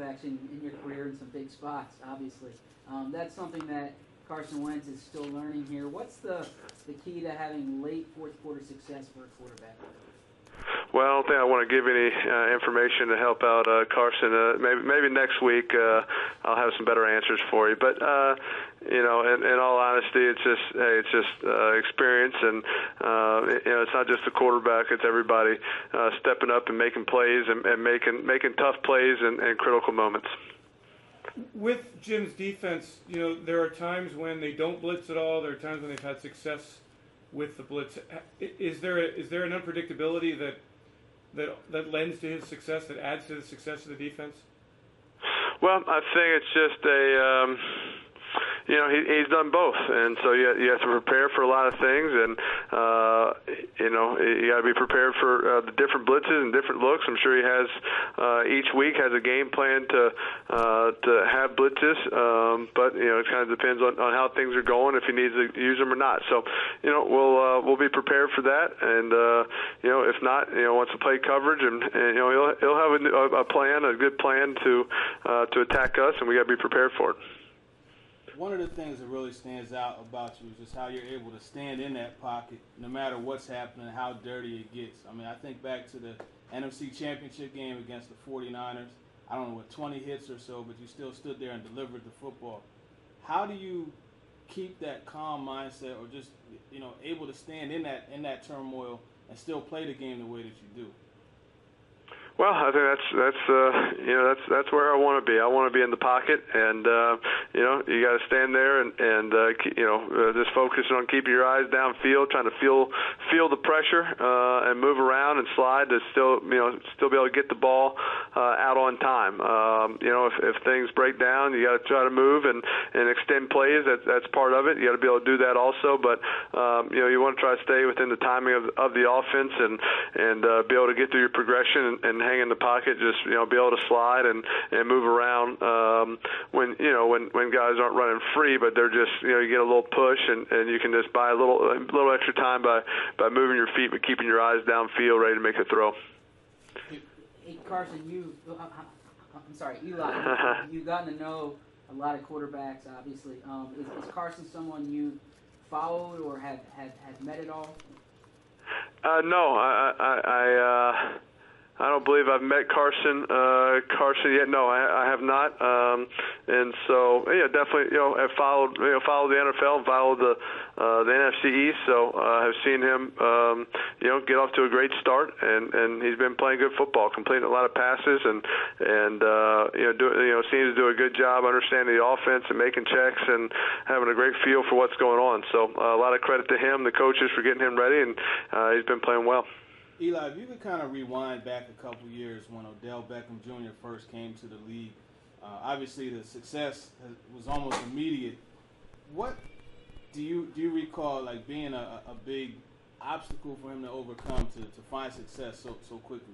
quarterbacks in your career in some big spots, obviously. That's something that Carson Wentz is still learning here. What's the key to having late fourth quarter success for a quarterback? Well, I don't think I want to give any information to help out Carson. Maybe next week I'll have some better answers for you. But in all honesty, it's just experience, and it's not just the quarterback; it's everybody stepping up and making plays and making tough plays in critical moments. With Jim's defense, there are times when they don't blitz at all. There are times when they've had success with the blitz. Is there an unpredictability that lends to his success, that adds to the success of the defense? Well, I think it's just he's done both, and so you have to prepare for a lot of things, and you got to be prepared for the different blitzes and different looks. I'm sure he has each week has a game plan to have blitzes, but it kind of depends on how things are going, if he needs to use them or not. So we'll be prepared for that, and if not, once the play coverage, and he'll have a good plan to attack us, and we got to be prepared for it. One of the things that really stands out about you is just how you're able to stand in that pocket no matter what's happening, how dirty it gets. I mean, I think back to the NFC Championship game against the 49ers. I don't know, 20 hits or so, but you still stood there and delivered the football. How do you keep that calm mindset, or just, able to stand in that turmoil and still play the game the way that you do? Well, I think that's where I want to be. I want to be in the pocket, and you got to stand there and just focusing on keeping your eyes downfield, trying to feel the pressure and move around and slide to still be able to get the ball out on time. If things break down, you got to try to move and extend plays. That's part of it. You got to be able to do that also, but you want to try to stay within the timing of the offense and be able to get through your progression and hang in the pocket, just be able to slide and move around when guys aren't running free, but they're just you get a little push and you can just buy a little extra time by moving your feet but keeping your eyes downfield, ready to make a throw. Hey Carson, Eli, you've gotten to know a lot of quarterbacks, obviously. Is Carson someone you followed or have met at all? No, I don't believe I've met Carson yet. No, I have not. And so, definitely, I've followed the NFL and followed the NFC East. So I've seen him, get off to a great start, and he's been playing good football, completing a lot of passes, and seems to do a good job understanding the offense and making checks and having a great feel for what's going on. So a lot of credit to him, the coaches, for getting him ready, and he's been playing well. Eli, if you could kind of rewind back a couple years when Odell Beckham Jr. first came to the league, obviously the success was almost immediate. What do you recall, like, being a big obstacle for him to overcome to find success so quickly?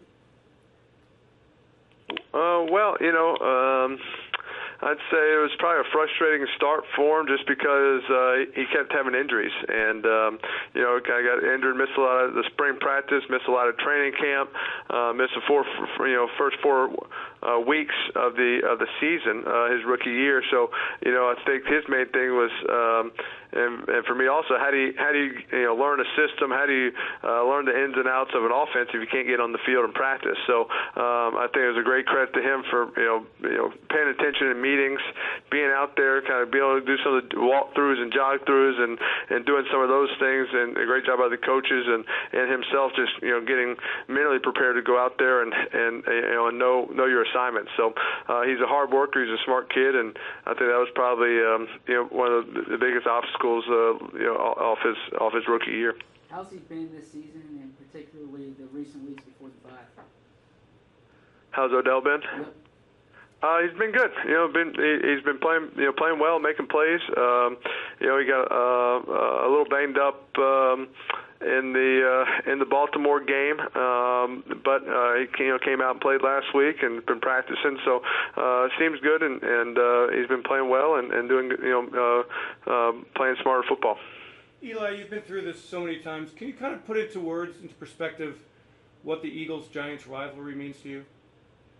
I'd say it was probably a frustrating start for him just because he kept having injuries, and kind of got injured, missed a lot of the spring practice, missed a lot of training camp, missed the first 4 weeks of the season, his rookie year. So I think his main thing was, and for me also, how do you learn a system? How do you learn the ins and outs of an offense if you can't get on the field and practice? So I think it was a great credit to him for paying attention in meetings, being out there, kind of being able to do some of the walkthroughs and jog-throughs and doing some of those things, and a great job by the coaches and himself, just getting mentally prepared to go out there and know your assignments. So he's a hard worker, he's a smart kid, and I think that was probably one of the biggest obstacles off his rookie year. How's he been this season, and particularly the recent weeks before the bye? How's Odell been? Yep. He's been good. He's been playing well, making plays. He got a little banged up in the Baltimore game, but he came out and played last week and been practicing. So seems good, and he's been playing well and doing playing smarter football. Eli, you've been through this so many times. Can you kind of put into words, into perspective, what the Eagles-Giants rivalry means to you?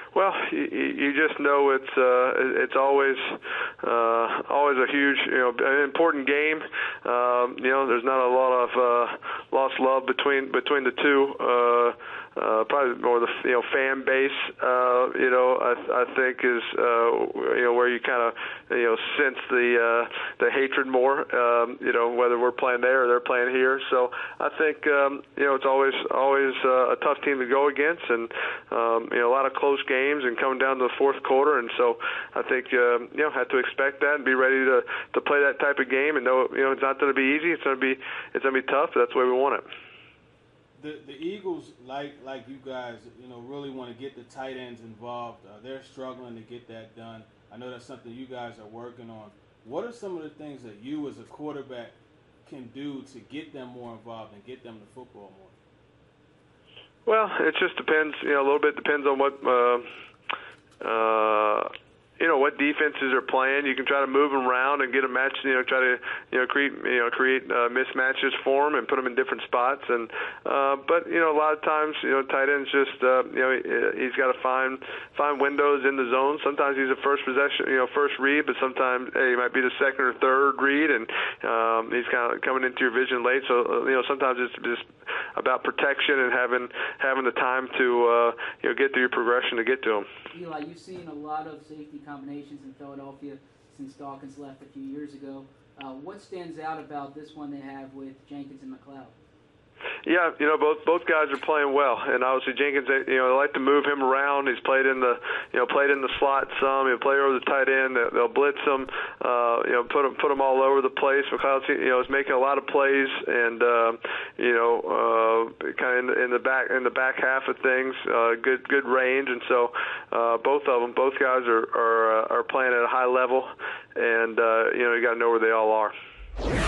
Well, you just know it's always a huge, an important game. There's not a lot of lost love between the two. Probably more the fan base. I think is where you kind of sense the hatred more. Whether we're playing there or they're playing here. So I think it's always a tough team to go against, and a lot of close games and coming down to the fourth quarter. And so I think have to expect that and be ready to play that type of game and know it's not going to be easy. It's going to be tough. That's the way we want it. The Eagles, like you guys, really want to get the tight ends involved. They're struggling to get that done. I know that's something you guys are working on. What are some of the things that you as a quarterback can do to get them more involved and get them to football more? Well, it just depends. A little bit depends on what what defenses are playing. You can try to move them around and get a match. Try to create mismatches for them and put them in different spots. And but a lot of times tight ends just he's got to find windows in the zone. Sometimes he's a first possession first read, but sometimes he might be the second or third read, and he's kind of coming into your vision late. So sometimes it's just about protection and having the time to get through your progression to get to him. Eli, you've seen a lot of safety combinations in Philadelphia since Dawkins left a few years ago. What stands out about this one they have with Jenkins and McLeod? Yeah, both guys are playing well, and obviously Jenkins, they like to move him around. He's played in the slot some. He'll play over the tight end. They'll blitz him, put him all over the place. McLeod, is making a lot of plays, and kind of in the back half of things, good range, and so both guys are playing at a high level, and you got to know where they all are.